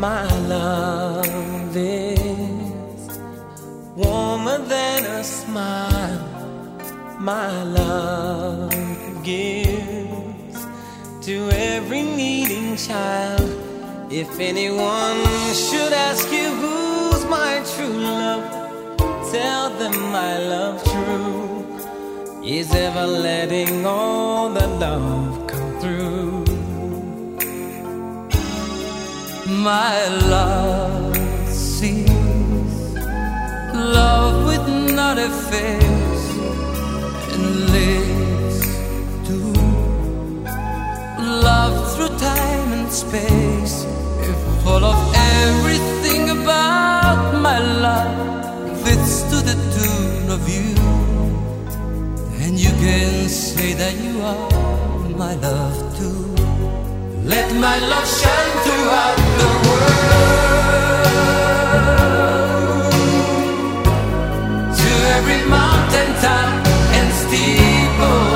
My love is warmer than a smile. My love gives to every needing child. If anyone should ask you who's my true love, tell them my love true is ever letting all the love come through. My love sees love with not a face and lives to love through time and space. If full of everything about my love fits to the tune of you, then you can say that you are my love too. Let my love shine throughout the world, to every mountain top and steeple.